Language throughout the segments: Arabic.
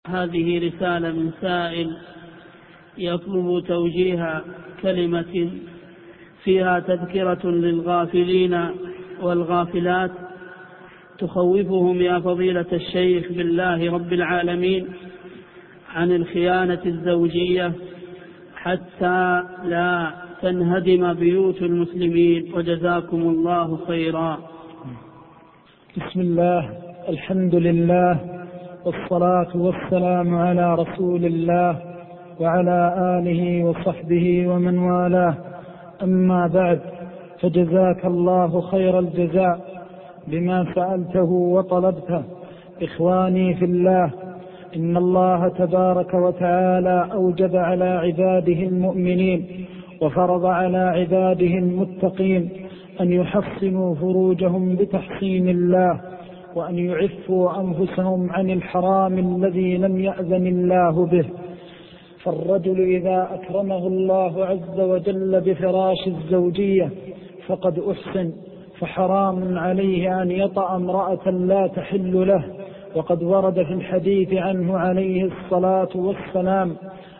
هذه رسالة من سائل يطلب توجيه كلمة فيها تذكرة للغافلين والغافلات تخوفهم يا فضيلة الشيخ بالله رب العالمين عن الخيانة الزوجية حتى لا تنهدم بيوت المسلمين، وجزاكم الله خيرا. بسم الله، الحمد لله، والصلاة والسلام على رسول الله وعلى آله وصحبه ومن والاه، أما بعد، فجزاك الله خير الجزاء بما سألته وطلبته. إخواني في الله، إن الله تبارك وتعالى أوجب على عباده المؤمنين وفرض على عباده المتقين أن يحصنوا فروجهم بتحصين الله، وأن يعفوا أنفسهم عن الحرام الذي لم يأذن الله به. فالرجل إذا أكرمه الله عز وجل بفراش الزوجية فقد أحسن، فحرام عليه أن يطأ امرأة لا تحل له. وقد ورد في الحديث عنه عليه الصلاة والسلام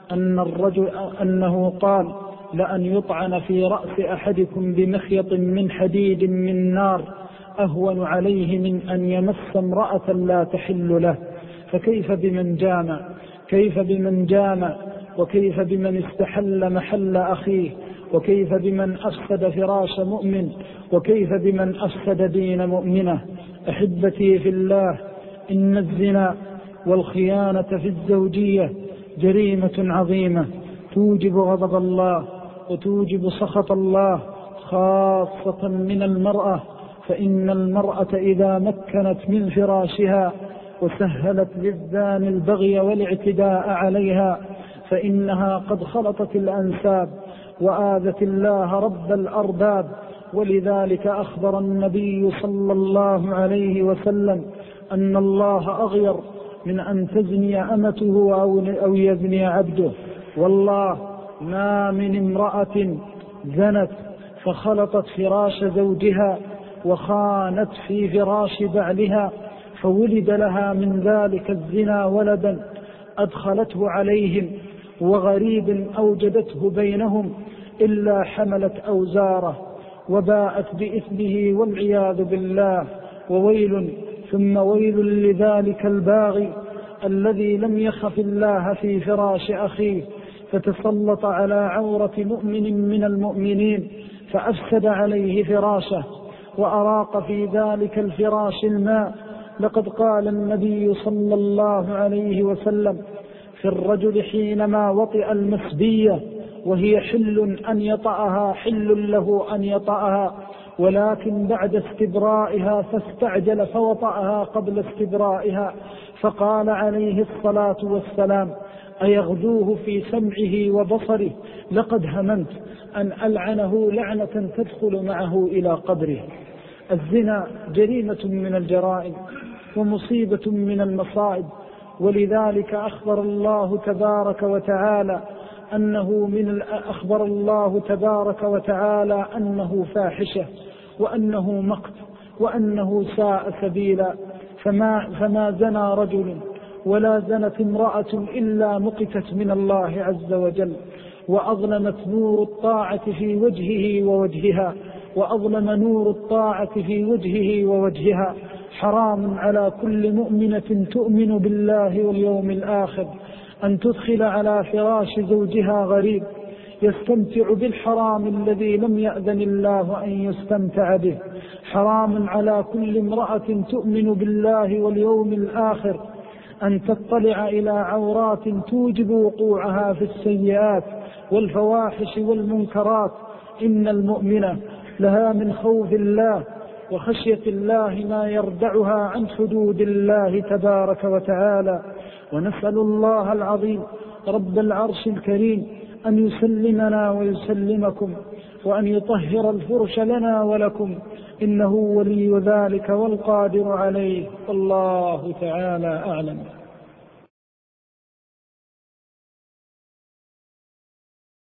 أنه قال: لأن يطعن في رأس أحدكم بمخيط من حديد من نار أهون عليه من أن يمس امرأة لا تحل له. فكيف بمن جامع؟ كيف بمن جامع؟ وكيف بمن استحل محل أخيه؟ وكيف بمن أفسد فراش مؤمن؟ وكيف بمن أفسد دين مؤمنة؟ أحبتي في الله، إن الزنا والخيانة في الزوجية جريمة عظيمة توجب غضب الله وتوجب سخط الله، خاصة من المرأة. فإن المرأة إذا مكنت من فراشها وسهلت للزان البغي والاعتداء عليها فإنها قد خلطت الأنساب وآذت الله رب الأرباب. ولذلك أخبر النبي صلى الله عليه وسلم أن الله أغير من أن تزني أمته أو يزني عبده. والله ما من امرأة زنت فخلطت فراش زوجها وخانت في فراش بعلها فولد لها من ذلك الزنا ولدا أدخلته عليهم وغريب أوجدته بينهم إلا حملت أوزاره وباءت بإثمه والعياذ بالله. وويل ثم ويل لذلك الباغي الذي لم يخف الله في فراش أخيه فتسلط على عورة مؤمن من المؤمنين فأفسد عليه فراشه وأراق في ذلك الفراش الماء. لقد قال النبي صلى الله عليه وسلم في الرجل حينما وطئ المسبية وهي حل أن يطأها، حل له أن يطأها، ولكن بعد استبرائها فاستعجل فوطأها قبل استبرائها، فقال عليه الصلاة والسلام: أيغدوه في سمعه وبصره؟ لقد هممت أن ألعنه لعنة تدخل معه إلى قبره. الزنا جريمة من الجرائم ومصيبة من المصائب، ولذلك أخبر الله تبارك وتعالى أنه فاحشة وأنه مقت وأنه ساء سبيلا. فما زنى رجل ولا زنت امرأة إلا مقتت من الله عز وجل، وأظلمت نور الطاعة في وجهه ووجهها، وأظلم نور الطاعة في وجهه ووجهها. حرام على كل مؤمنة تؤمن بالله واليوم الآخر أن تدخل على فراش زوجها غريب يستمتع بالحرام الذي لم يأذن الله أن يستمتع به. حرام على كل امرأة تؤمن بالله واليوم الآخر أن تطلع إلى عورات توجب وقوعها في السيئات والفواحش والمنكرات. إن المؤمنة لها من خوف الله وخشية الله ما يردعها عن حدود الله تبارك وتعالى. ونسأل الله العظيم رب العرش الكريم أن يسلمنا ويسلمكم، وأن يطهر الفرش لنا ولكم، إنه ولي ذلك والقادر عليه. والله تعالى أعلم.